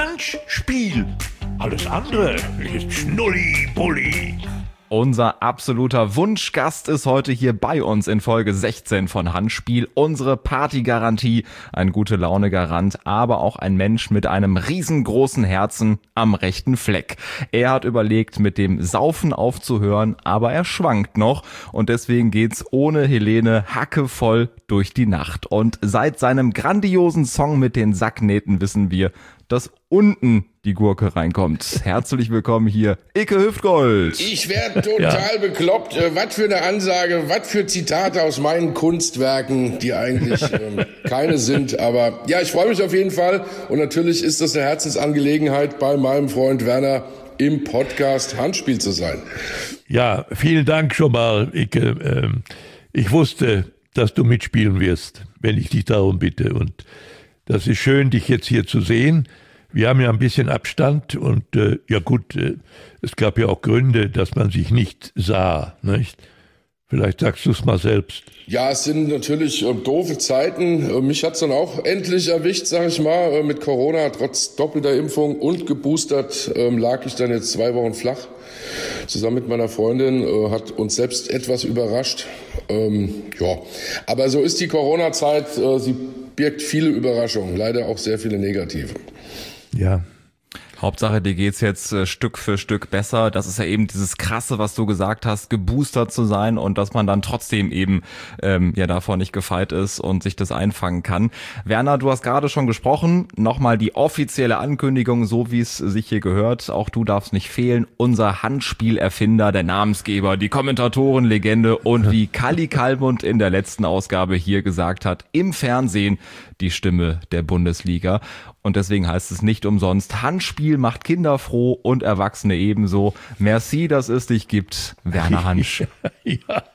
Handspiel. Alles andere ist Schnulli-Bulli. Unser absoluter Wunschgast ist heute hier bei uns in Folge 16 von Handspiel. Unsere Partygarantie, ein Gute-Laune-Garant, aber auch ein Mensch mit einem riesengroßen Herzen am rechten Fleck. Er hat überlegt, mit dem Saufen aufzuhören, aber er schwankt noch und deswegen geht's ohne Helene hackevoll durch die Nacht. Und seit seinem grandiosen Song mit den Sacknähten wissen wir, dass unten die Gurke reinkommt. Herzlich willkommen hier, Icke Hüftgold. Ich werde total bekloppt. Was für eine Ansage, was für Zitate aus meinen Kunstwerken, die eigentlich keine sind. Aber ja, ich freue mich auf jeden Fall. Und natürlich ist das eine Herzensangelegenheit, bei meinem Freund Werner im Podcast Handspiel zu sein. Ja, vielen Dank schon mal, Icke. Ich wusste, dass du mitspielen wirst, wenn ich dich darum bitte. Und das ist schön, dich jetzt hier zu sehen. Wir haben ja ein bisschen Abstand und es gab ja auch Gründe, dass man sich nicht sah, nicht? Vielleicht sagst du es mal selbst. Ja, es sind natürlich doofe Zeiten. Mich hat's dann auch endlich erwischt, sag ich mal, mit Corona. Trotz doppelter Impfung und geboostert lag ich dann jetzt 2 Wochen flach. Zusammen mit meiner Freundin, hat uns selbst etwas überrascht. Aber so ist die Corona-Zeit, sie birgt viele Überraschungen, leider auch sehr viele negative. Ja. Hauptsache, dir geht's jetzt Stück für Stück besser. Das ist ja eben dieses Krasse, was du gesagt hast, geboostert zu sein und dass man dann trotzdem eben davor nicht gefeit ist und sich das einfangen kann. Werner, du hast gerade schon gesprochen. Nochmal die offizielle Ankündigung, so wie es sich hier gehört. Auch du darfst nicht fehlen. Unser Handspielerfinder, der Namensgeber, die Kommentatorenlegende und wie Kalli Kalmund in der letzten Ausgabe hier gesagt hat, im Fernsehen die Stimme der Bundesliga. Und deswegen heißt es nicht umsonst, Handspiel macht Kinder froh und Erwachsene ebenso. Merci, dass es dich gibt, Werner Hansch. Ja,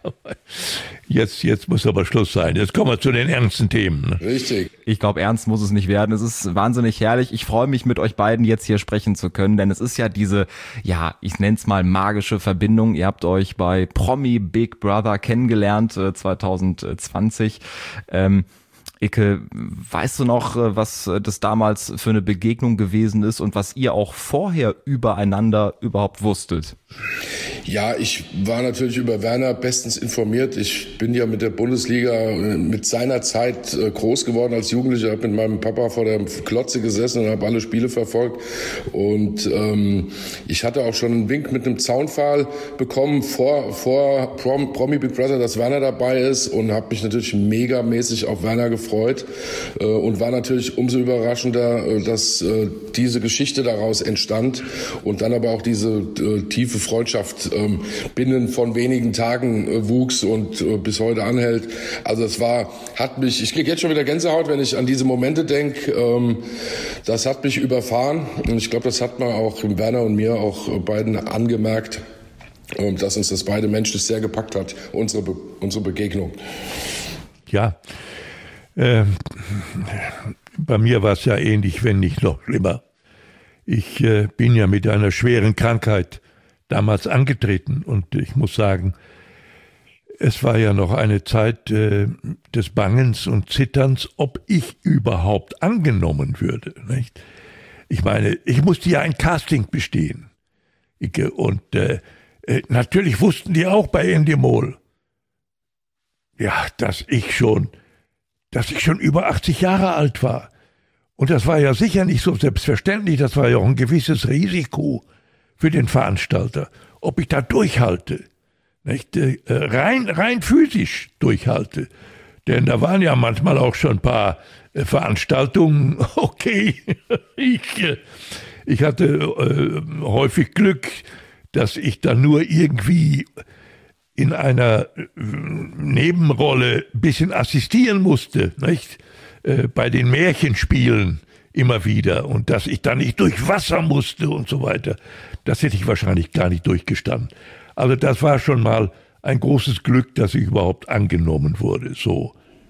jetzt muss aber Schluss sein. Jetzt kommen wir zu den ernsten Themen. Richtig. Ich glaube, ernst muss es nicht werden. Es ist wahnsinnig herrlich. Ich freue mich, mit euch beiden jetzt hier sprechen zu können, denn es ist ja diese, ich nenne es mal magische Verbindung. Ihr habt euch bei Promi Big Brother kennengelernt, 2020. Icke, weißt du noch, was das damals für eine Begegnung gewesen ist und was ihr auch vorher übereinander überhaupt wusstet? Ja, ich war natürlich über Werner bestens informiert. Ich bin ja mit der Bundesliga mit seiner Zeit groß geworden als Jugendlicher. Ich habe mit meinem Papa vor der Klotze gesessen und habe alle Spiele verfolgt. Und ich hatte auch schon einen Wink mit einem Zaunpfahl bekommen vor Promi Big Brother, dass Werner dabei ist, und habe mich natürlich megamäßig auf Werner gefreut und war natürlich umso überraschender, dass diese Geschichte daraus entstand und dann aber auch diese tiefe Freundschaft binnen von wenigen Tagen wuchs und bis heute anhält. Also ich kriege jetzt schon wieder Gänsehaut, wenn ich an diese Momente denke. Das hat mich überfahren und ich glaube, das hat man auch Werner und mir auch beiden angemerkt, dass uns das beide menschlich sehr gepackt hat, unsere Begegnung. Ja, bei mir war es ja ähnlich, wenn nicht noch schlimmer. Ich bin ja mit einer schweren Krankheit damals angetreten und ich muss sagen, es war ja noch eine Zeit des Bangens und Zitterns, ob ich überhaupt angenommen würde. Nicht? Ich meine, ich musste ja ein Casting bestehen. Und natürlich wussten die auch bei Endemol, dass ich schon über 80 Jahre alt war. Und das war ja sicher nicht so selbstverständlich, das war ja auch ein gewisses Risiko für den Veranstalter, ob ich da durchhalte, nicht? Rein physisch durchhalte. Denn da waren ja manchmal auch schon ein paar Veranstaltungen, okay, ich hatte häufig Glück, dass ich dann nur irgendwie in einer Nebenrolle ein bisschen assistieren musste, nicht? Bei den Märchenspielen immer wieder und dass ich da nicht durch Wasser musste und so weiter. Das hätte ich wahrscheinlich gar nicht durchgestanden. Also das war schon mal ein großes Glück, dass ich überhaupt angenommen wurde. So.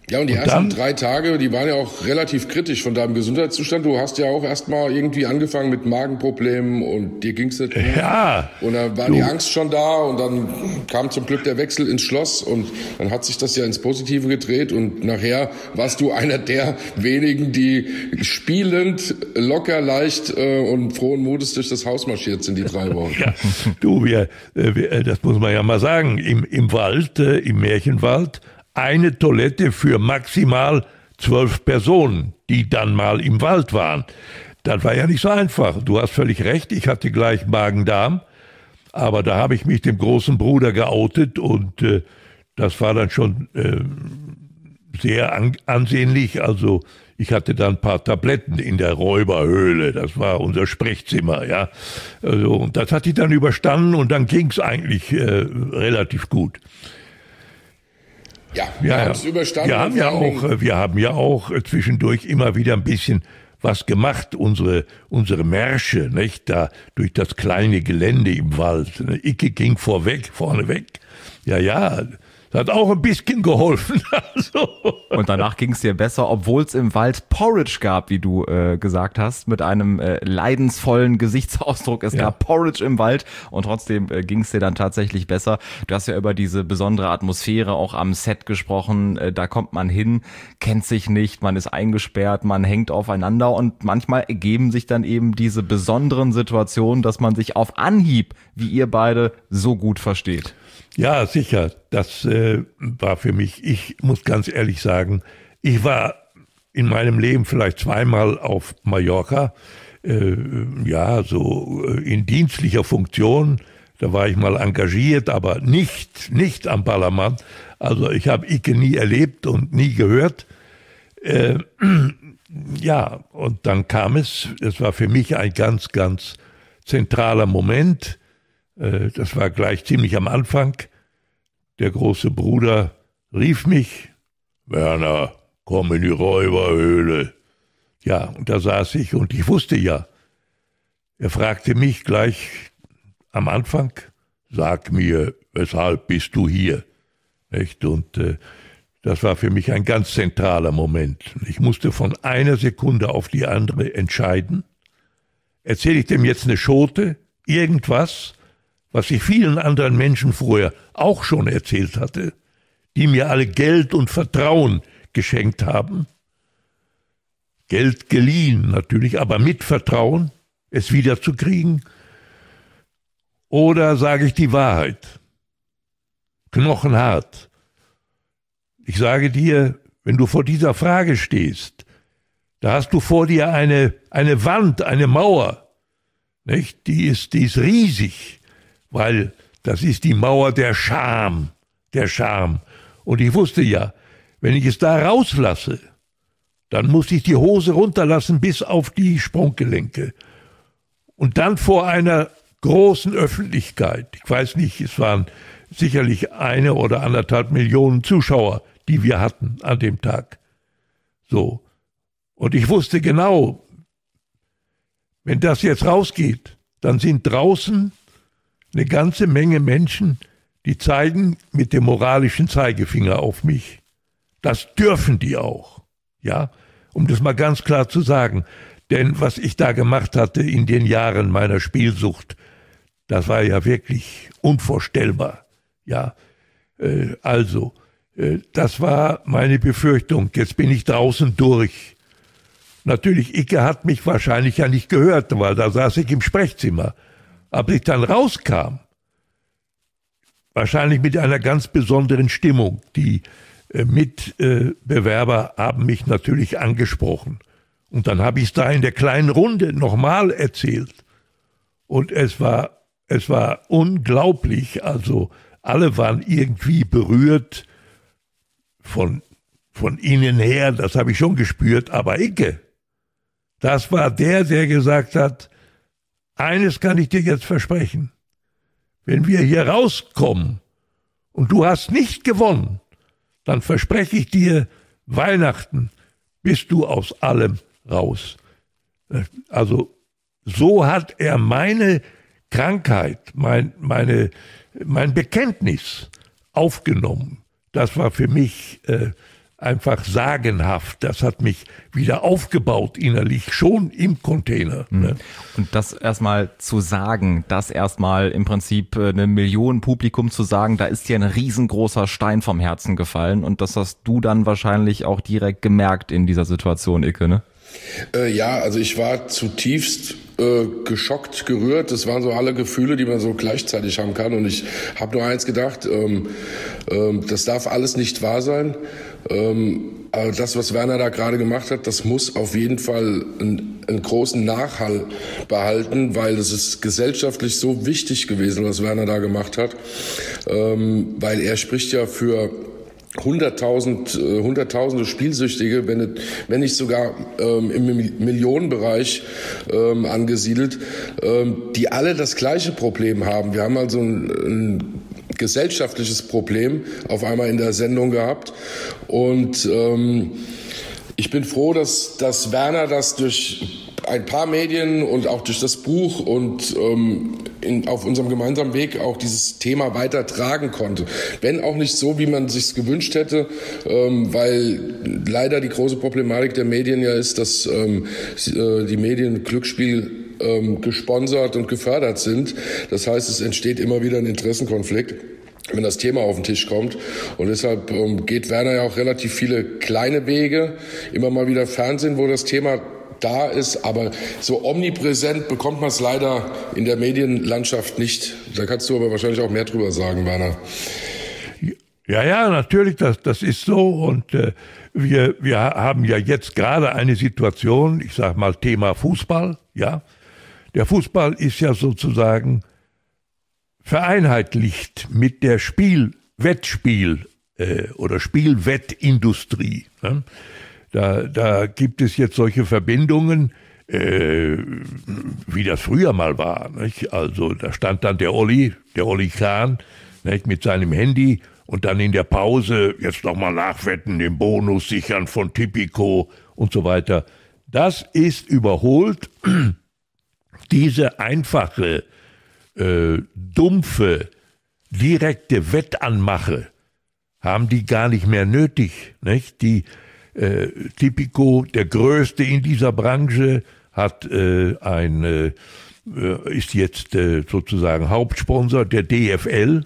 Ja, und die ersten 3 Tage, die waren ja auch relativ kritisch von deinem Gesundheitszustand. Du hast ja auch erstmal irgendwie angefangen mit Magenproblemen und dir ging's nicht gut. Ja. Und dann war die Angst schon da und dann kam zum Glück der Wechsel ins Schloss und dann hat sich das ja ins Positive gedreht und nachher warst du einer der wenigen, die spielend, locker, leicht und frohen Mutes durch das Haus marschiert sind, die 3 Wochen. Ja, das muss man ja mal sagen, im Wald, im Märchenwald, eine Toilette für maximal 12 Personen, die dann mal im Wald waren. Das war ja nicht so einfach. Du hast völlig recht, ich hatte gleich Magen-Darm, aber da habe ich mich dem großen Bruder geoutet und das war dann schon sehr ansehnlich. Also ich hatte dann ein paar Tabletten in der Räuberhöhle, das war unser Sprechzimmer, ja. Also, und das hatte ich dann überstanden und dann ging es eigentlich relativ gut. Ja, wir haben es überstanden. Wir haben ja auch zwischendurch immer wieder ein bisschen was gemacht, unsere Märsche, nicht, da durch das kleine Gelände im Wald. Icke ging vorneweg. Ja, das hat auch ein bisschen geholfen. Also. Und danach ging es dir besser, obwohl es im Wald Porridge gab, wie du gesagt hast, mit einem leidensvollen Gesichtsausdruck. Es gab Porridge im Wald und trotzdem ging es dir dann tatsächlich besser. Du hast ja über diese besondere Atmosphäre auch am Set gesprochen. Da kommt man hin, kennt sich nicht, man ist eingesperrt, man hängt aufeinander und manchmal ergeben sich dann eben diese besonderen Situationen, dass man sich auf Anhieb, wie ihr beide, so gut versteht. Ja, sicher. Das war für mich, ich muss ganz ehrlich sagen, ich war in meinem Leben vielleicht 2-mal auf Mallorca, so in dienstlicher Funktion. Da war ich mal engagiert, aber nicht am Ballermann. Also ich habe Icke nie erlebt und nie gehört. Und dann kam es war für mich ein ganz, ganz zentraler Moment. Das war gleich ziemlich am Anfang. Der große Bruder rief mich, Werner, komm in die Räuberhöhle. Ja, und da saß ich und ich wusste ja. Er fragte mich gleich am Anfang, sag mir, weshalb bist du hier? Nicht? Und das war für mich ein ganz zentraler Moment. Ich musste von einer Sekunde auf die andere entscheiden. Erzähle ich dem jetzt eine Schote, irgendwas, was ich vielen anderen Menschen vorher auch schon erzählt hatte, die mir alle Geld und Vertrauen geschenkt haben. Geld geliehen natürlich, aber mit Vertrauen, es wiederzukriegen. Oder sage ich die Wahrheit? Knochenhart. Ich sage dir, wenn du vor dieser Frage stehst, da hast du vor dir eine Wand, eine Mauer, nicht? Die ist riesig. Weil das ist die Mauer der Scham. Und ich wusste ja, wenn ich es da rauslasse, dann muss ich die Hose runterlassen bis auf die Sprunggelenke. Und dann vor einer großen Öffentlichkeit, ich weiß nicht, es waren sicherlich 1 oder 1,5 Millionen Zuschauer, die wir hatten an dem Tag. So. Und ich wusste genau, wenn das jetzt rausgeht, dann sind draußen eine ganze Menge Menschen, die zeigen mit dem moralischen Zeigefinger auf mich. Das dürfen die auch, ja, um das mal ganz klar zu sagen. Denn was ich da gemacht hatte in den Jahren meiner Spielsucht, das war ja wirklich unvorstellbar, ja. Das war meine Befürchtung. Jetzt bin ich draußen durch. Natürlich, Icke hat mich wahrscheinlich ja nicht gehört, weil da saß ich im Sprechzimmer. Aber ich dann rauskam, wahrscheinlich mit einer ganz besonderen Stimmung. Die Mitbewerber haben mich natürlich angesprochen. Und dann habe ich es da in der kleinen Runde nochmal erzählt. Und es war unglaublich. Also alle waren irgendwie berührt von innen her. Das habe ich schon gespürt. Aber Icke, das war der gesagt hat, eines kann ich dir jetzt versprechen. Wenn wir hier rauskommen und du hast nicht gewonnen, dann verspreche ich dir, Weihnachten bist du aus allem raus. Also so hat er meine Krankheit, mein Bekenntnis aufgenommen. Das war für mich einfach sagenhaft. Das hat mich wieder aufgebaut innerlich, schon im Container. Ne? Und das erstmal zu sagen, das erstmal im Prinzip eine Million Publikum zu sagen, da ist dir ein riesengroßer Stein vom Herzen gefallen und das hast du dann wahrscheinlich auch direkt gemerkt in dieser Situation, Icke, ne? Ja, also ich war zutiefst geschockt, gerührt. Das waren so alle Gefühle, die man so gleichzeitig haben kann. Und ich habe nur eins gedacht, das darf alles nicht wahr sein. Aber das, was Werner da gerade gemacht hat, das muss auf jeden Fall einen großen Nachhall behalten, weil es ist gesellschaftlich so wichtig gewesen, was Werner da gemacht hat. Weil er spricht ja für hunderttausende Spielsüchtige, wenn nicht sogar im Millionenbereich angesiedelt, die alle das gleiche Problem haben. Wir haben also ein gesellschaftliches Problem auf einmal in der Sendung gehabt und ich bin froh, dass Werner das durch ein paar Medien und auch durch das Buch und auf unserem gemeinsamen Weg auch dieses Thema weiter tragen konnte. Wenn auch nicht so, wie man sich's gewünscht hätte, weil leider die große Problematik der Medien ja ist, dass die Medien Glücksspiel gesponsert und gefördert sind. Das heißt, es entsteht immer wieder ein Interessenkonflikt, wenn das Thema auf den Tisch kommt. Und deshalb geht Werner ja auch relativ viele kleine Wege, immer mal wieder Fernsehen, wo das Thema da ist, aber so omnipräsent bekommt man es leider in der Medienlandschaft nicht. Da kannst du aber wahrscheinlich auch mehr drüber sagen, Werner. Ja, natürlich, das ist so und wir haben ja jetzt gerade eine Situation, ich sag mal Thema Fußball, ja. Der Fußball ist ja sozusagen vereinheitlicht mit der Spielwettspiel oder Spielwettindustrie. Ne? Da gibt es jetzt solche Verbindungen, wie das früher mal war. Nicht? Also da stand dann der Olli Kahn, nicht, mit seinem Handy und dann in der Pause jetzt nochmal nachwetten, den Bonus sichern von Tipico und so weiter. Das ist überholt. Diese einfache, dumpfe, direkte Wettanmache haben die gar nicht mehr nötig. Nicht? Tipico, der Größte in dieser Branche, ist jetzt sozusagen Hauptsponsor der DFL.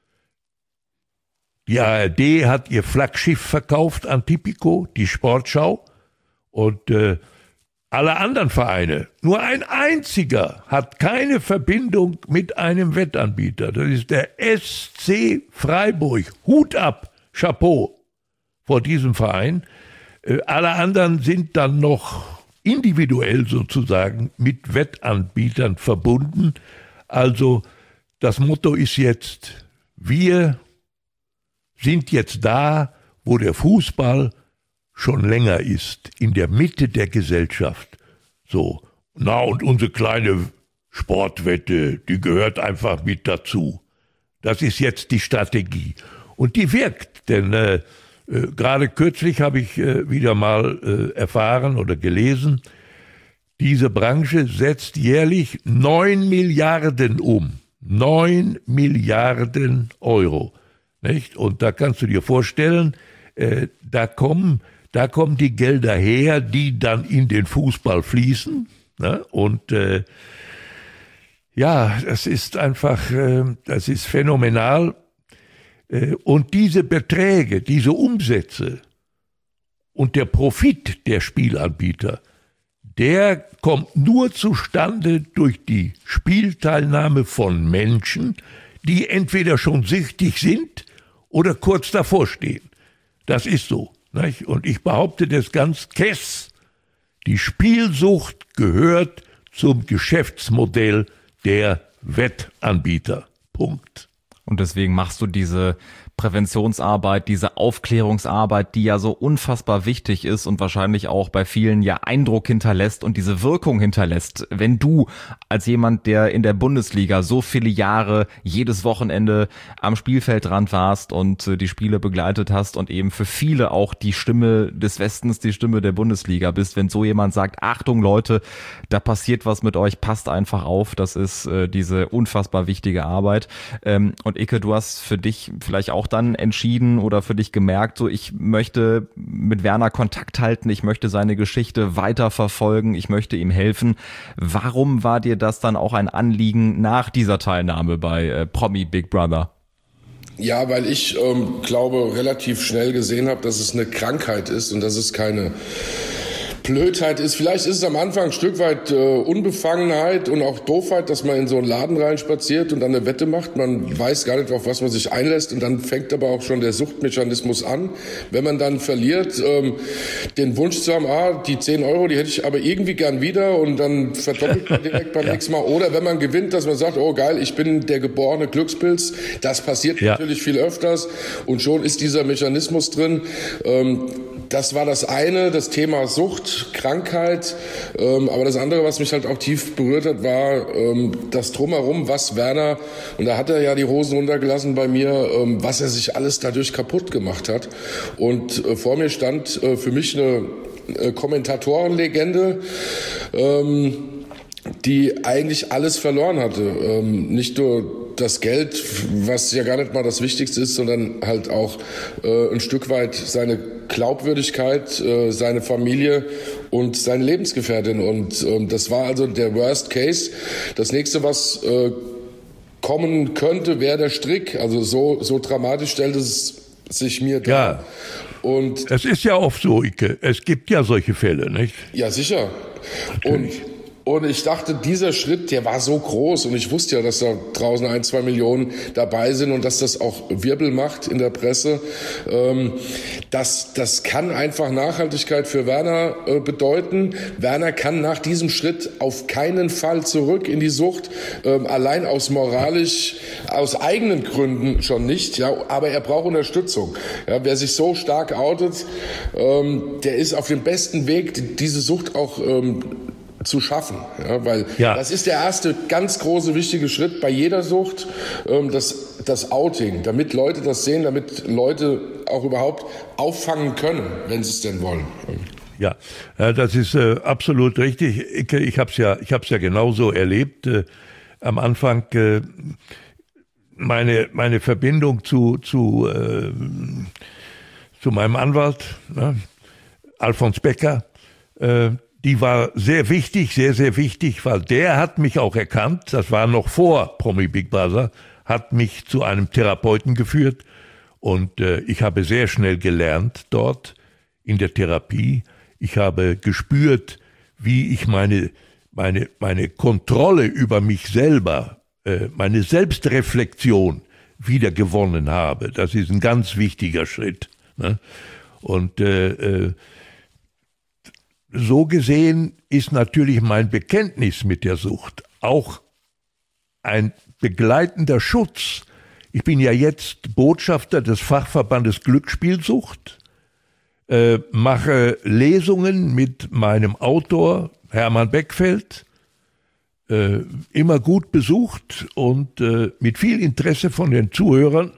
Die ARD hat ihr Flaggschiff verkauft an Tipico, die Sportschau. Und alle anderen Vereine, nur ein einziger hat keine Verbindung mit einem Wettanbieter. Das ist der SC Freiburg. Hut ab, Chapeau vor diesem Verein. Alle anderen sind dann noch individuell sozusagen mit Wettanbietern verbunden. Also das Motto ist jetzt, wir sind jetzt da, wo der Fußball schon länger ist, in der Mitte der Gesellschaft. So, und unsere kleine Sportwette, die gehört einfach mit dazu. Das ist jetzt die Strategie. Und die wirkt, denn gerade kürzlich habe ich wieder mal erfahren oder gelesen, diese Branche setzt jährlich 9 Milliarden um. 9 Milliarden Euro. Nicht? Und da kannst du dir vorstellen, da kommen die Gelder her, die dann in den Fußball fließen. Ne? Und das ist einfach, das ist phänomenal. Und diese Beträge, diese Umsätze und der Profit der Spielanbieter, der kommt nur zustande durch die Spielteilnahme von Menschen, die entweder schon süchtig sind oder kurz davor stehen. Das ist so. Nicht? Und ich behaupte das ganz kess, die Spielsucht gehört zum Geschäftsmodell der Wettanbieter. Punkt. Und deswegen machst du diese Präventionsarbeit, diese Aufklärungsarbeit, die ja so unfassbar wichtig ist und wahrscheinlich auch bei vielen ja Eindruck hinterlässt und diese Wirkung hinterlässt. Wenn du als jemand, der in der Bundesliga so viele Jahre jedes Wochenende am Spielfeldrand warst und die Spiele begleitet hast und eben für viele auch die Stimme des Westens, die Stimme der Bundesliga bist, wenn so jemand sagt, Achtung Leute, da passiert was mit euch, passt einfach auf, das ist diese unfassbar wichtige Arbeit. Und Icke, du hast für dich vielleicht auch auch dann entschieden oder für dich gemerkt, so ich möchte mit Werner Kontakt halten, ich möchte seine Geschichte weiterverfolgen, ich möchte ihm helfen. Warum war dir das dann auch ein Anliegen nach dieser Teilnahme bei Promi Big Brother? Ja, weil ich glaube, relativ schnell gesehen habe, dass es eine Krankheit ist und dass es keine Blödheit ist. Vielleicht ist es am Anfang ein Stück weit Unbefangenheit und auch Doofheit, dass man in so einen Laden reinspaziert und dann eine Wette macht. Man weiß gar nicht, auf was man sich einlässt, und dann fängt aber auch schon der Suchtmechanismus an. Wenn man dann verliert, den Wunsch zu haben, die 10 Euro, die hätte ich aber irgendwie gern wieder, und dann verdoppelt man direkt beim nächsten Mal. Oder wenn man gewinnt, dass man sagt, oh geil, ich bin der geborene Glückspilz. Das passiert natürlich viel öfters, und schon ist dieser Mechanismus drin. Das war das eine, das Thema Sucht, Krankheit. Aber das andere, was mich halt auch tief berührt hat, war das Drumherum, was Werner, und da hat er ja die Hosen runtergelassen bei mir, was er sich alles dadurch kaputt gemacht hat. Und vor mir stand für mich eine Kommentatorenlegende, die eigentlich alles verloren hatte. Nicht nur das Geld, was ja gar nicht mal das Wichtigste ist, sondern halt auch ein Stück weit seine Glaubwürdigkeit, seine Familie und seine Lebensgefährtin. Und das war also der Worst Case. Das nächste, was kommen könnte, wäre der Strick. Also so dramatisch stellt es sich mir dar. Ja. Und es ist ja oft so, Icke. Es gibt ja solche Fälle, nicht? Ja, sicher. Und ich dachte, dieser Schritt, der war so groß, und ich wusste ja, dass da draußen 1-2 Millionen dabei sind und dass das auch Wirbel macht in der Presse. Das kann einfach Nachhaltigkeit für Werner bedeuten. Werner kann nach diesem Schritt auf keinen Fall zurück in die Sucht, allein aus eigenen Gründen schon nicht. Ja, aber er braucht Unterstützung. Ja, wer sich so stark outet, der ist auf dem besten Weg, diese Sucht auch zu schaffen, ja, weil das ist der erste ganz große wichtige Schritt bei jeder Sucht, das Outing, damit Leute das sehen, damit Leute auch überhaupt auffangen können, wenn sie es denn wollen. Ja, das ist absolut richtig. Ich hab's ja genauso erlebt. Am Anfang meine Verbindung zu meinem Anwalt, Alfons Becker, die war sehr wichtig, sehr, sehr wichtig, weil der hat mich auch erkannt, das war noch vor Promi Big Brother, hat mich zu einem Therapeuten geführt, und ich habe sehr schnell gelernt dort in der Therapie. Ich habe gespürt, wie ich meine Kontrolle über mich selber, meine Selbstreflexion wieder gewonnen habe. Das ist ein ganz wichtiger Schritt, ne? Und so gesehen ist natürlich mein Bekenntnis mit der Sucht auch ein begleitender Schutz. Ich bin ja jetzt Botschafter des Fachverbandes Glücksspielsucht, mache Lesungen mit meinem Autor Hermann Beckfeld, immer gut besucht und mit viel Interesse von den Zuhörern.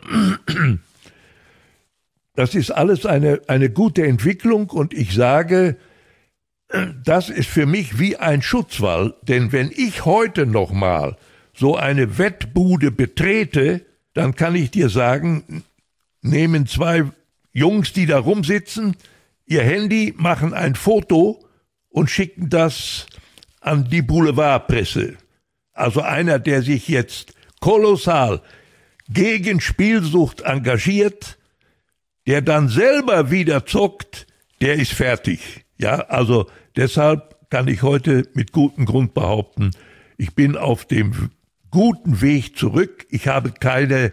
Das ist alles eine gute Entwicklung, und ich sage, das ist für mich wie ein Schutzwall, denn wenn ich heute nochmal so eine Wettbude betrete, dann kann ich dir sagen, nehmen 2 Jungs, die da rumsitzen, ihr Handy, machen ein Foto und schicken das an die Boulevardpresse. Also einer, der sich jetzt kolossal gegen Spielsucht engagiert, der dann selber wieder zockt, der ist fertig. Ja, also deshalb kann ich heute mit gutem Grund behaupten, ich bin auf dem guten Weg zurück. Ich habe keinen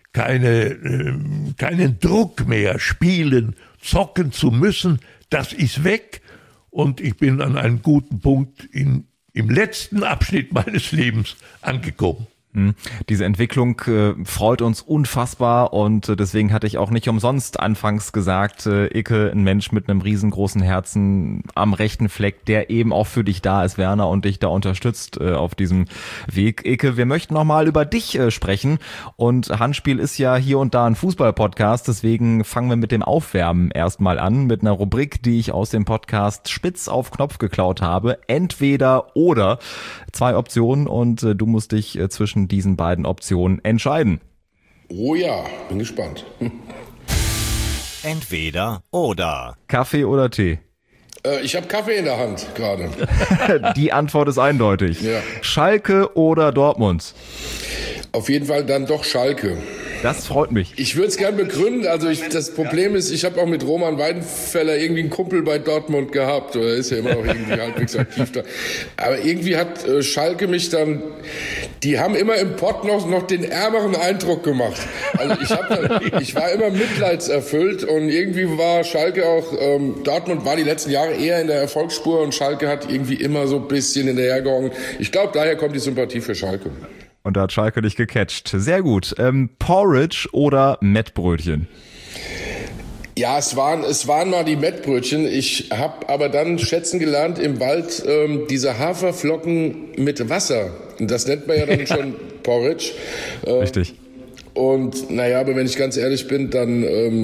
Druck mehr, spielen, zocken zu müssen. Das ist weg, und ich bin an einem guten Punkt im letzten Abschnitt meines Lebens angekommen. Diese Entwicklung freut uns unfassbar, und deswegen hatte ich auch nicht umsonst anfangs gesagt, Icke, ein Mensch mit einem riesengroßen Herzen am rechten Fleck, der eben auch für dich da ist, Werner, und dich da unterstützt auf diesem Weg. Icke, wir möchten nochmal über dich sprechen, und Handspiel ist ja hier und da ein Fußball-Podcast, deswegen fangen wir mit dem Aufwärmen erstmal an, mit einer Rubrik, die ich aus dem Podcast Spitz auf Knopf geklaut habe. Entweder oder, 2 Optionen, und du musst dich zwischen diesen beiden Optionen entscheiden. Oh ja, bin gespannt. Entweder oder. Kaffee oder Tee? Ich habe Kaffee in der Hand gerade. Die Antwort ist eindeutig. Ja. Schalke oder Dortmund? Auf jeden Fall dann doch Schalke. Das freut mich. Ich würde es gern begründen. Also das Problem ist, ich habe auch mit Roman Weidenfeller irgendwie einen Kumpel bei Dortmund gehabt. Oder ist ja immer noch irgendwie halbwegs aktiv da. Aber irgendwie hat Schalke mich dann... Die haben immer im Pott noch den ärmeren Eindruck gemacht. Also ich war immer mitleidserfüllt und irgendwie war Schalke auch... Dortmund war die letzten Jahre eher in der Erfolgsspur und Schalke hat irgendwie immer so ein bisschen hinterhergehangen. Ich glaube, daher kommt die Sympathie für Schalke. Und da hat Schalke dich gecatcht. Sehr gut. Porridge oder Mettbrötchen? Ja, es waren mal die Mettbrötchen. Ich habe aber dann schätzen gelernt im Wald diese Haferflocken mit Wasser. Und das nennt man ja dann schon Porridge. Richtig. Und naja, aber wenn ich ganz ehrlich bin, dann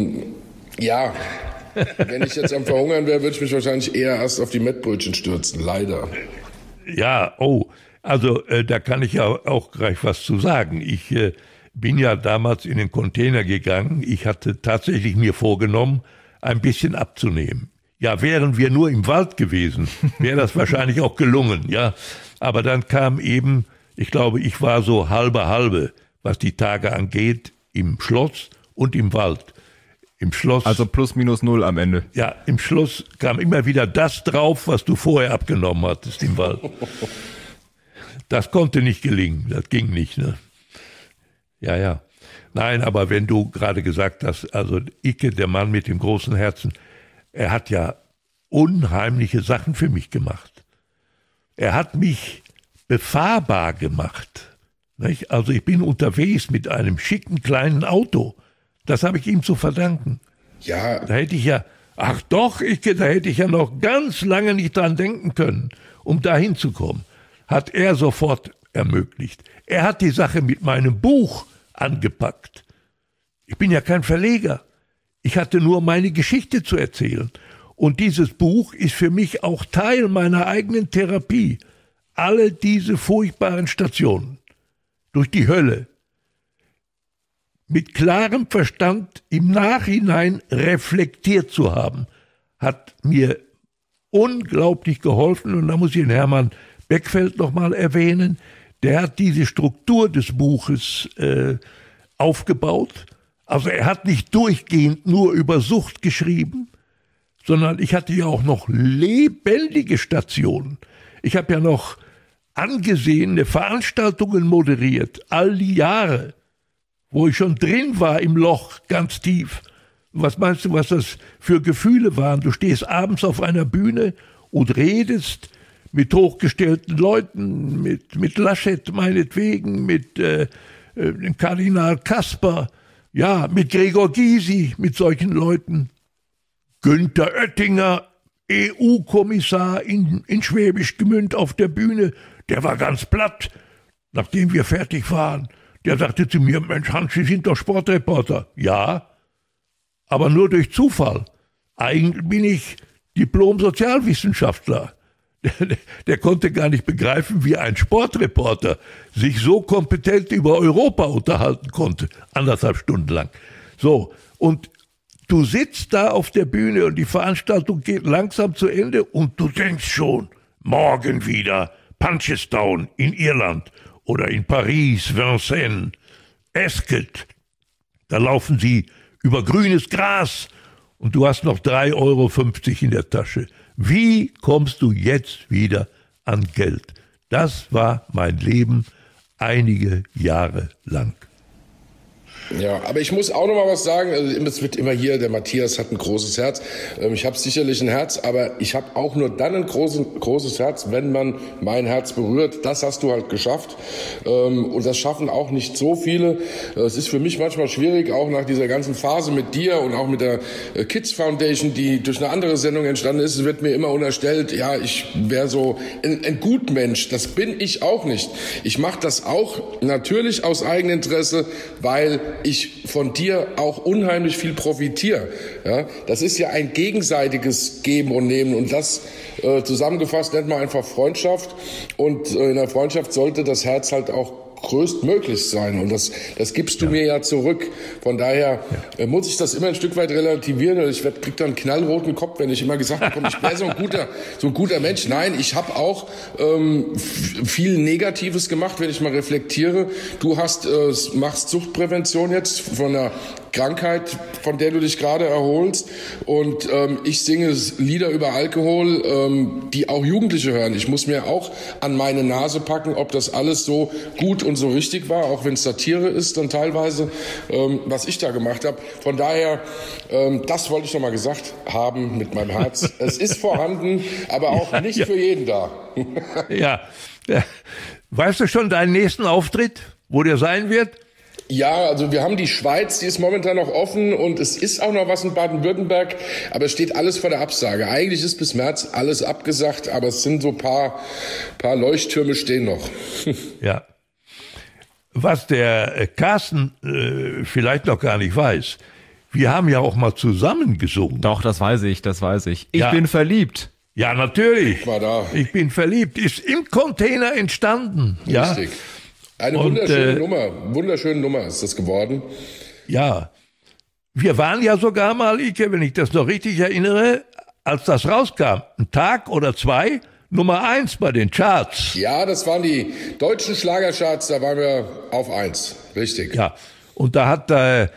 wenn ich jetzt am Verhungern wäre, würde ich mich wahrscheinlich eher erst auf die Mettbrötchen stürzen. Leider. Ja, also da kann ich ja auch gleich was zu sagen. Ich bin ja damals in den Container gegangen. Ich hatte tatsächlich mir vorgenommen, ein bisschen abzunehmen. Ja, wären wir nur im Wald gewesen, wäre das wahrscheinlich auch gelungen, ja. Aber dann kam eben, ich glaube, ich war so halbe, was die Tage angeht, im Schloss und im Wald. Im Schloss. Also plus minus null am Ende. Ja, im Schloss kam immer wieder das drauf, was du vorher abgenommen hattest im Wald. Das konnte nicht gelingen, das ging nicht, ne? Ja. Nein, aber wenn du gerade gesagt hast, also Icke, der Mann mit dem großen Herzen, er hat ja unheimliche Sachen für mich gemacht. Er hat mich befahrbar gemacht. Nicht? Also ich bin unterwegs mit einem schicken kleinen Auto. Das habe ich ihm zu verdanken. Ja. Da hätte ich ja, Icke, da hätte ich ja noch ganz lange nicht dran denken können, um da hinzukommen. Hat er sofort ermöglicht. Er hat die Sache mit meinem Buch angepackt. Ich bin ja kein Verleger. Ich hatte nur meine Geschichte zu erzählen. Und dieses Buch ist für mich auch Teil meiner eigenen Therapie. Alle diese furchtbaren Stationen durch die Hölle mit klarem Verstand im Nachhinein reflektiert zu haben, hat mir unglaublich geholfen. Und da muss ich den Hermann Beckfeld nochmal erwähnen. Der hat diese Struktur des Buches aufgebaut. Also er hat nicht durchgehend nur über Sucht geschrieben, sondern ich hatte ja auch noch lebendige Stationen. Ich habe ja noch angesehene Veranstaltungen moderiert, all die Jahre, wo ich schon drin war im Loch, ganz tief. Was meinst du, was das für Gefühle waren? Du stehst abends auf einer Bühne und redest mit hochgestellten Leuten, mit Laschet meinetwegen, mit dem Kardinal Kasper, ja, mit Gregor Gysi, mit solchen Leuten. Günther Oettinger, EU-Kommissar in Schwäbisch Gmünd auf der Bühne, der war ganz platt, nachdem wir fertig waren. Der sagte zu mir, Mensch Hans, Sie sind doch Sportreporter. Ja, aber nur durch Zufall. Eigentlich bin ich Diplom-Sozialwissenschaftler. Der konnte gar nicht begreifen, wie ein Sportreporter sich so kompetent über Europa unterhalten konnte. 1,5 Stunden lang. So, und du sitzt da auf der Bühne und die Veranstaltung geht langsam zu Ende und du denkst schon, morgen wieder Punchestown in Irland oder in Paris, Vincennes, Ascot. Da laufen sie über grünes Gras und du hast noch 3,50 € in der Tasche. Wie kommst du jetzt wieder an Geld? Das war mein Leben einige Jahre lang. Ja, aber ich muss auch noch mal was sagen. Also, es wird immer hier, der Matthias hat ein großes Herz. Ich habe sicherlich ein Herz, aber ich habe auch nur dann ein großes Herz, wenn man mein Herz berührt. Das hast du halt geschafft. Und das schaffen auch nicht so viele. Es ist für mich manchmal schwierig, auch nach dieser ganzen Phase mit dir und auch mit der Kids Foundation, die durch eine andere Sendung entstanden ist. Es wird mir immer unterstellt, ja, ich wäre so ein Gutmensch. Das bin ich auch nicht. Ich mache das auch natürlich aus Eigeninteresse, weil ich von dir auch unheimlich viel profitiere. Ja, das ist ja ein gegenseitiges Geben und Nehmen und das zusammengefasst nennt man einfach Freundschaft und in der Freundschaft sollte das Herz halt auch größtmöglich sein. Und das gibst du mir ja zurück. Von daher muss ich das immer ein Stück weit relativieren. Und ich krieg dann einen knallroten Kopf, wenn ich immer gesagt bekomme, ich wäre so ein guter Mensch. Nein, ich habe auch viel Negatives gemacht, wenn ich mal reflektiere. Du machst Suchtprävention jetzt von einer Krankheit, von der du dich gerade erholst. Und ich singe Lieder über Alkohol, die auch Jugendliche hören. Ich muss mir auch an meine Nase packen, ob das alles so gut und so richtig war, auch wenn es Satire ist dann teilweise, was ich da gemacht habe. Von daher, das wollte ich noch mal gesagt haben mit meinem Herz. Es ist vorhanden, aber auch nicht für jeden da. Ja. Weißt du schon deinen nächsten Auftritt, wo der sein wird? Ja, also wir haben die Schweiz, die ist momentan noch offen und es ist auch noch was in Baden-Württemberg, aber es steht alles vor der Absage. Eigentlich ist bis März alles abgesagt, aber es sind so ein paar Leuchttürme stehen noch. Ja. Was der Carsten vielleicht noch gar nicht weiß, wir haben ja auch mal zusammen gesungen. Doch, das weiß ich. Ich bin verliebt. Ja, natürlich. War da. Ich bin verliebt. Ist im Container entstanden. Richtig. Ja. Eine wunderschöne Nummer ist das geworden. Ja, wir waren ja sogar mal, Ike, wenn ich das noch richtig erinnere, als das rauskam, ein Tag oder zwei, Nummer 1 bei den Charts. Ja, das waren die deutschen Schlagercharts, da waren wir auf 1, richtig. Ja, und da hat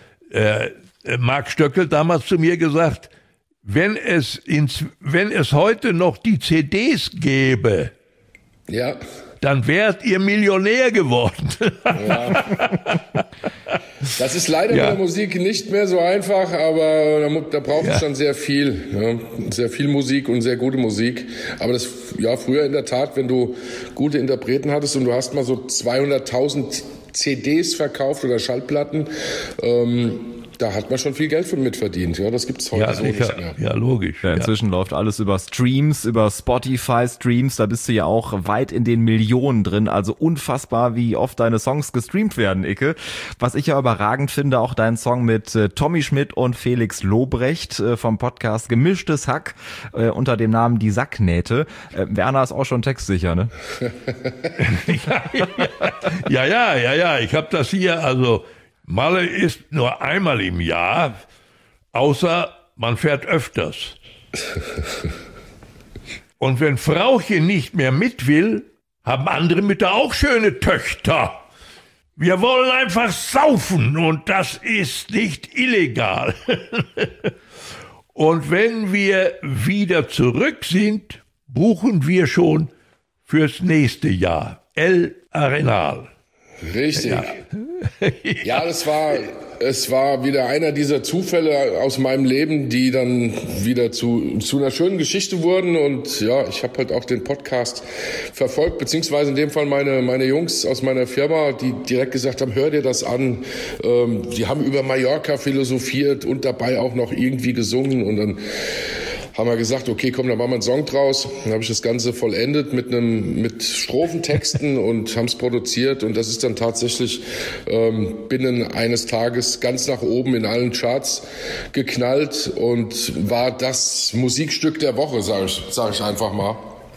Marc Stöckel damals zu mir gesagt, wenn es heute noch die CDs gäbe, ja, dann wärt ihr Millionär geworden. Ja. Das ist leider mit der Musik nicht mehr so einfach, aber da braucht es schon sehr viel. Ja. Sehr viel Musik und sehr gute Musik. Aber das, früher in der Tat, wenn du gute Interpreten hattest und du hast mal so 200.000 CDs verkauft oder Schallplatten, da hat man schon viel Geld mitverdient. Ja, das gibt's heute so nicht mehr. Ja, logisch. Ja, inzwischen läuft alles über Streams, über Spotify-Streams. Da bist du ja auch weit in den Millionen drin. Also unfassbar, wie oft deine Songs gestreamt werden, Icke. Was ich ja überragend finde, auch dein Song mit Tommy Schmidt und Felix Lobrecht vom Podcast Gemischtes Hack unter dem Namen Die Sacknähte. Werner ist auch schon textsicher, ne? Ja. Ich habe das hier, also Malle ist nur einmal im Jahr, außer man fährt öfters. Und wenn Frauchen nicht mehr mit will, haben andere Mütter auch schöne Töchter. Wir wollen einfach saufen und das ist nicht illegal. Und wenn wir wieder zurück sind, buchen wir schon fürs nächste Jahr. El Arenal. Richtig. Ja, es war wieder einer dieser Zufälle aus meinem Leben, die dann wieder zu einer schönen Geschichte wurden. Und ja, ich habe halt auch den Podcast verfolgt, beziehungsweise in dem Fall meine Jungs aus meiner Firma, die direkt gesagt haben, hör dir das an. Die haben über Mallorca philosophiert und dabei auch noch irgendwie gesungen. Und dann haben wir gesagt, okay, komm, dann machen wir einen Song draus. Dann habe ich das Ganze vollendet mit Strophentexten und haben es produziert. Und das ist dann tatsächlich binnen eines Tages ganz nach oben in allen Charts geknallt und war das Musikstück der Woche, sag ich einfach mal.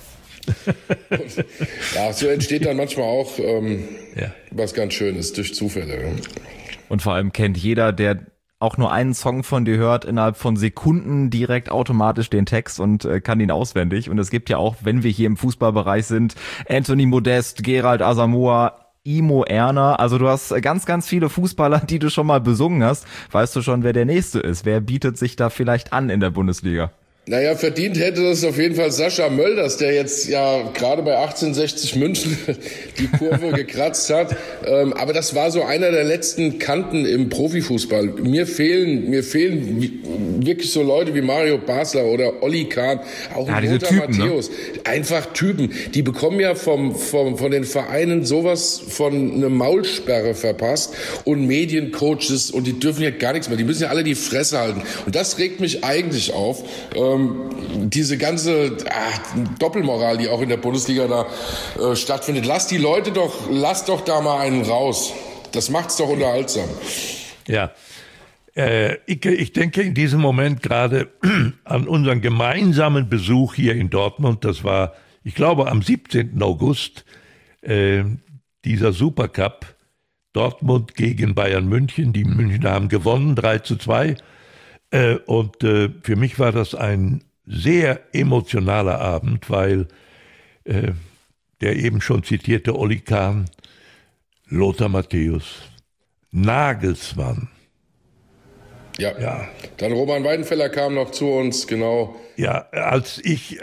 Ja, so entsteht dann manchmal auch was ganz Schönes durch Zufälle. Und vor allem kennt jeder, der auch nur einen Song von dir hört, innerhalb von Sekunden direkt automatisch den Text und kann ihn auswendig. Und es gibt ja auch, wenn wir hier im Fußballbereich sind, Anthony Modest, Gerald Asamoah, Imo Erner. Also du hast ganz, ganz viele Fußballer, die du schon mal besungen hast. Weißt du schon, wer der Nächste ist? Wer bietet sich da vielleicht an in der Bundesliga? Naja, verdient hätte das auf jeden Fall Sascha Mölders, der jetzt ja gerade bei 1860 München die Kurve gekratzt hat. Aber das war so einer der letzten Kanten im Profifußball. Mir fehlen wirklich so Leute wie Mario Basler oder Olli Kahn, auch Lothar Matthäus. Ne? Einfach Typen. Die bekommen ja von den Vereinen sowas von eine Maulsperre verpasst und Mediencoaches und die dürfen ja gar nichts mehr. Die müssen ja alle die Fresse halten. Und das regt mich eigentlich auf. Diese ganze Doppelmoral, die auch in der Bundesliga da stattfindet. Lass doch da mal einen raus. Das macht's doch unterhaltsam. Ja, ich denke in diesem Moment gerade an unseren gemeinsamen Besuch hier in Dortmund. Das war, ich glaube, am 17. August. dieser Supercup, Dortmund gegen Bayern München. Die Münchner haben gewonnen, 3:2. Und für mich war das ein sehr emotionaler Abend, weil der eben schon zitierte Oli Kahn, Lothar Matthäus, Nagelsmann. Ja. Dann Roman Weidenfeller kam noch zu uns, genau. Ja, als ich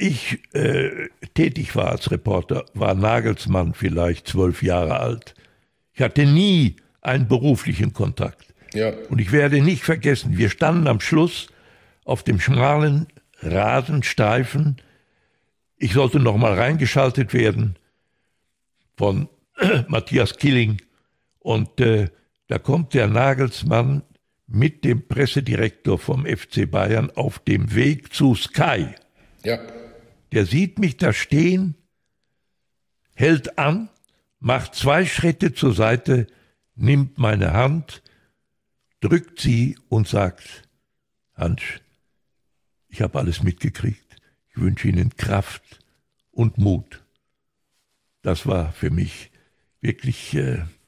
tätig war als Reporter, war Nagelsmann vielleicht 12 Jahre alt. Ich hatte nie einen beruflichen Kontakt. Ja. Und ich werde nicht vergessen, wir standen am Schluss auf dem schmalen Rasenstreifen. Ich sollte noch mal reingeschaltet werden von Matthias Killing. Und da kommt der Nagelsmann mit dem Pressedirektor vom FC Bayern auf dem Weg zu Sky. Ja. Der sieht mich da stehen, hält an, macht 2 Schritte zur Seite, nimmt meine Hand, drückt sie und sagt, Hans, ich habe alles mitgekriegt. Ich wünsche Ihnen Kraft und Mut. Das war für mich wirklich,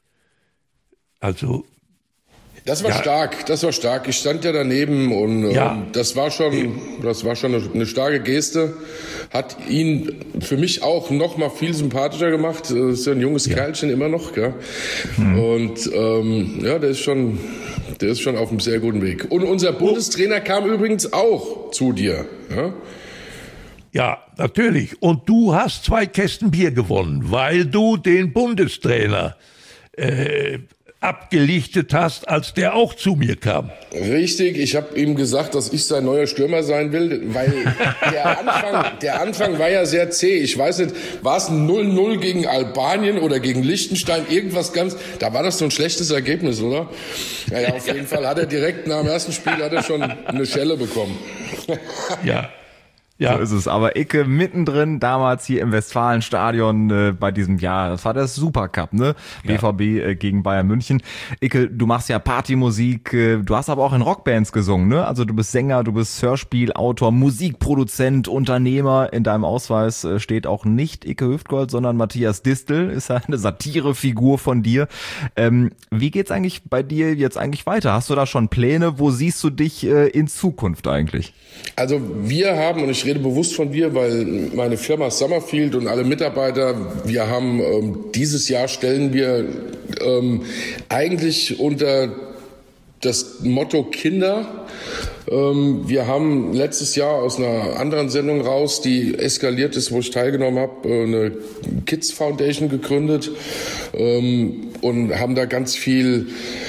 Das war stark. Ich stand ja daneben und das war schon eine starke Geste. Hat ihn für mich auch noch mal viel sympathischer gemacht. Ist ja ein junges Kerlchen immer noch, gell? Und der ist schon auf einem sehr guten Weg. Und unser Bundestrainer kam übrigens auch zu dir. Ja? Ja, natürlich. Und du hast 2 Kästen Bier gewonnen, weil du den Bundestrainer abgelichtet hast, als der auch zu mir kam. Richtig, ich habe ihm gesagt, dass ich sein neuer Stürmer sein will, weil der Anfang war ja sehr zäh. Ich weiß nicht, war es ein 0-0 gegen Albanien oder gegen Liechtenstein, da war das so ein schlechtes Ergebnis, oder? Ja, auf jeden Fall hat er direkt nach dem ersten Spiel schon eine Schelle bekommen. Ja. Ja. So ist es. Aber Icke mittendrin, damals hier im Westfalenstadion bei diesem Jahr, das war der Supercup, ne? Ja. BVB gegen Bayern München. Icke, du machst ja Partymusik, du hast aber auch in Rockbands gesungen, ne? Also du bist Sänger, du bist Hörspielautor, Musikproduzent, Unternehmer. In deinem Ausweis steht auch nicht Icke Hüftgold, sondern Matthias Distel, ist ja eine Satirefigur von dir. Wie geht's eigentlich bei dir jetzt eigentlich weiter? Hast du da schon Pläne? Wo siehst du dich in Zukunft eigentlich? Also wir haben, und ich rede bewusst von wir, weil meine Firma Summerfield und alle Mitarbeiter, wir haben dieses Jahr stellen wir eigentlich unter das Motto Kinder. Wir haben letztes Jahr aus einer anderen Sendung raus, die eskaliert ist, wo ich teilgenommen habe, eine Kids Foundation gegründet und haben da ganz viele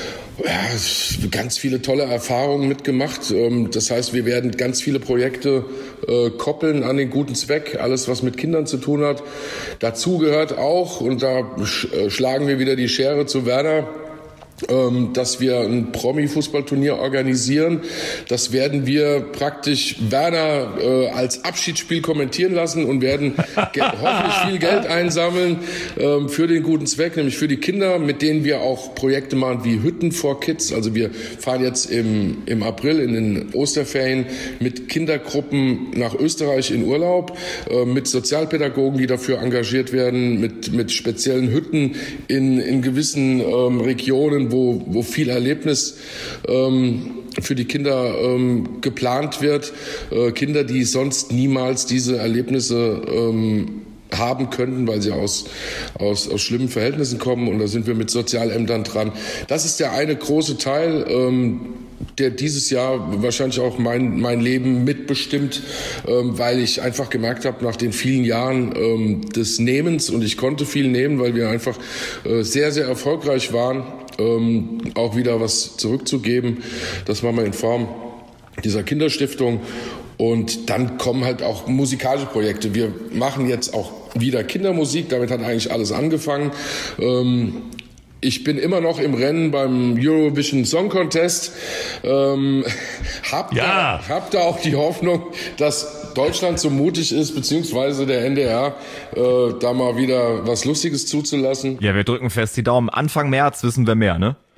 tolle Erfahrungen mitgemacht. Das heißt, wir werden ganz viele Projekte koppeln an den guten Zweck, alles was mit Kindern zu tun hat. Dazu gehört auch, und da schlagen wir wieder die Schere zu Werder, dass wir ein Promi-Fußballturnier organisieren. Das werden wir praktisch Werder als Abschiedsspiel kommentieren lassen und werden hoffentlich viel Geld einsammeln für den guten Zweck, nämlich für die Kinder, mit denen wir auch Projekte machen wie Hütten for Kids. Also wir fahren jetzt im April in den Osterferien mit Kindergruppen nach Österreich in Urlaub, mit Sozialpädagogen, die dafür engagiert werden, mit speziellen Hütten in gewissen Regionen, wo viel Erlebnis für die Kinder geplant wird. Kinder, die sonst niemals diese Erlebnisse haben könnten, weil sie aus schlimmen Verhältnissen kommen. Und da sind wir mit Sozialämtern dran. Das ist der eine große Teil, der dieses Jahr wahrscheinlich auch mein Leben mitbestimmt, weil ich einfach gemerkt habe, nach den vielen Jahren des Nehmens, und ich konnte viel nehmen, weil wir einfach sehr, sehr erfolgreich waren, auch wieder was zurückzugeben. Das machen wir in Form dieser Kinderstiftung. Und dann kommen halt auch musikalische Projekte. Wir machen jetzt auch wieder Kindermusik. Damit hat eigentlich alles angefangen. Ich bin immer noch im Rennen beim Eurovision Song Contest. Hab da auch die Hoffnung, dass Deutschland so mutig ist, beziehungsweise der NDR, da mal wieder was Lustiges zuzulassen. Ja, wir drücken fest die Daumen. Anfang März wissen wir mehr, ne?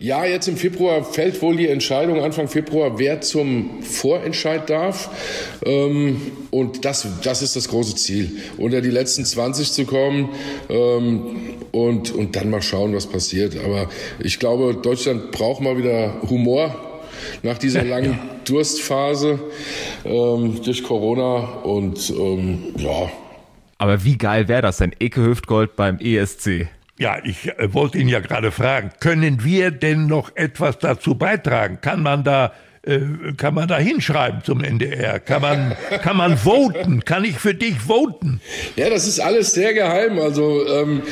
Ja, jetzt im Februar fällt wohl die Entscheidung, Anfang Februar, wer zum Vorentscheid darf. Und das ist das große Ziel, unter die letzten 20 zu kommen und dann mal schauen, was passiert. Aber ich glaube, Deutschland braucht mal wieder Humor nach dieser langen Durstphase durch Corona und ja. Aber wie geil wäre das denn? Icke Hüftgold beim ESC. Ja, ich wollte ihn ja gerade fragen, können wir denn noch etwas dazu beitragen? Kann man da hinschreiben zum NDR? Kann man voten? Kann ich für dich voten? Ja, das ist alles sehr geheim. Also,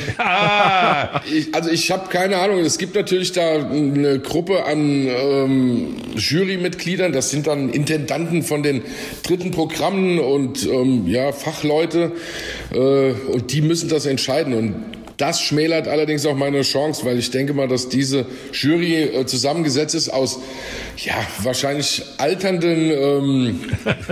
ich habe keine Ahnung. Es gibt natürlich da eine Gruppe an Jurymitgliedern. Das sind dann Intendanten von den dritten Programmen und Fachleute. Und die müssen das entscheiden. Und das schmälert allerdings auch meine Chance, weil ich denke mal, dass diese Jury zusammengesetzt ist aus wahrscheinlich alternden,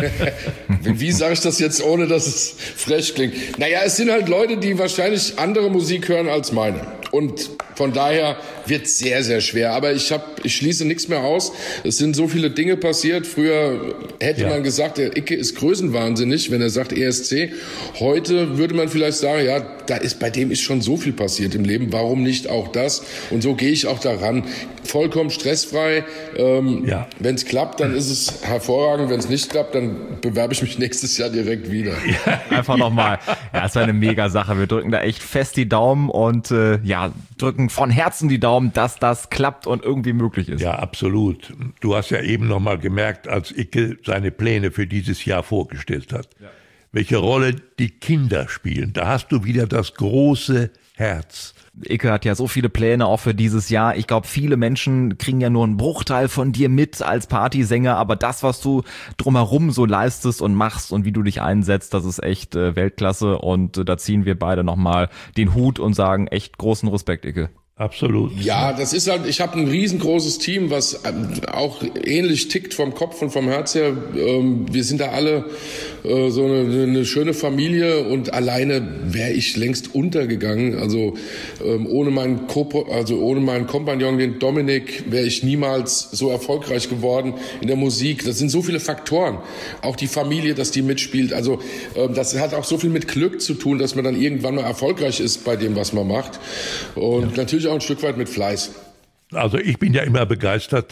wie sage ich das jetzt, ohne dass es frech klingt? Naja, es sind halt Leute, die wahrscheinlich andere Musik hören als meine. Und von daher wird es sehr, sehr schwer. Aber ich schließe nichts mehr aus. Es sind so viele Dinge passiert. Früher hätte man gesagt, der Icke ist größenwahnsinnig, wenn er sagt ESC. Heute würde man vielleicht sagen, ja, bei dem ist schon so viel passiert im Leben. Warum nicht auch das? Und so gehe ich auch daran. Vollkommen stressfrei. Wenn es klappt, dann ist es hervorragend. Wenn es nicht klappt, dann bewerbe ich mich nächstes Jahr direkt wieder. Ja, einfach nochmal. Ja, es war eine mega Sache. Wir drücken da echt fest die Daumen und drücken von Herzen die Daumen, dass das klappt und irgendwie möglich ist. Ja, absolut. Du hast ja eben nochmal gemerkt, als Icke seine Pläne für dieses Jahr vorgestellt hat, welche Rolle die Kinder spielen. Da hast du wieder das große Herz. Icke hat ja so viele Pläne auch für dieses Jahr. Ich glaube, viele Menschen kriegen ja nur einen Bruchteil von dir mit als Partysänger, aber das, was du drumherum so leistest und machst und wie du dich einsetzt, das ist echt Weltklasse und da ziehen wir beide nochmal den Hut und sagen echt großen Respekt, Icke. Absolut. Ja, das ist halt, ich habe ein riesengroßes Team, was auch ähnlich tickt vom Kopf und vom Herz her. Wir sind da alle so eine schöne Familie und alleine wäre ich längst untergegangen. Also ohne meinen Kompagnon, den Dominik, wäre ich niemals so erfolgreich geworden in der Musik. Das sind so viele Faktoren. Auch die Familie, dass die mitspielt. Also das hat auch so viel mit Glück zu tun, dass man dann irgendwann mal erfolgreich ist bei dem, was man macht. Und natürlich auch ein Stück weit mit Fleiß. Also ich bin ja immer begeistert,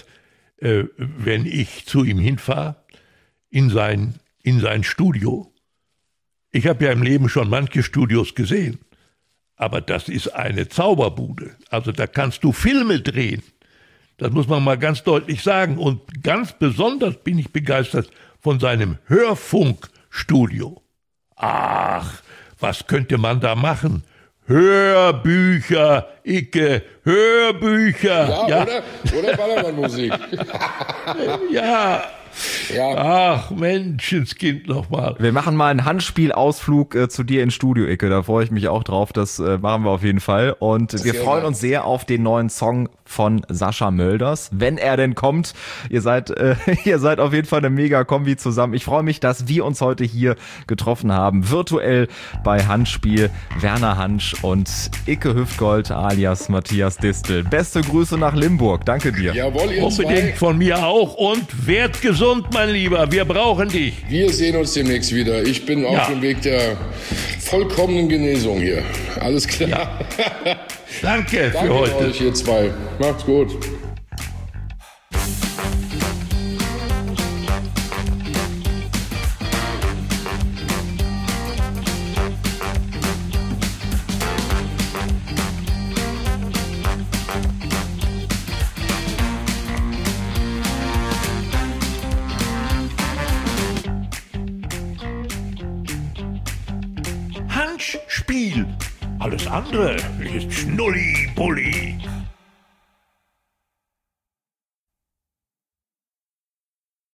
wenn ich zu ihm hinfahre, in sein Studio. Ich habe ja im Leben schon manche Studios gesehen, aber das ist eine Zauberbude. Also da kannst du Filme drehen. Das muss man mal ganz deutlich sagen. Und ganz besonders bin ich begeistert von seinem Hörfunkstudio. Ach, was könnte man da machen? Hörbücher, Icke, Hörbücher. Ja. Oder Ballermann-Musik. Ja. Ach, Menschenskind nochmal. Wir machen mal einen Handspielausflug zu dir ins Studio, Icke. Da freue ich mich auch drauf. Das machen wir auf jeden Fall. Und wir freuen uns sehr auf den neuen Song von Sascha Mölders, wenn er denn kommt. Ihr seid auf jeden Fall eine mega Kombi zusammen. Ich freue mich, dass wir uns heute hier getroffen haben. Virtuell bei Handspiel. Werner Hansch und Icke Hüftgold alias Matthias Distel. Beste Grüße nach Limburg. Danke dir. Jawohl, ihr Unbedingt zwei. von mir auch und werd gesund, mein Lieber. Wir brauchen dich. Wir sehen uns demnächst wieder. Ich bin auf dem Weg der vollkommenen Genesung hier. Alles klar. Ja. Danke für Danke heute. euch, ihr zwei. Macht's gut. Handspiel. Alles andere ist Schnulli-Bulli.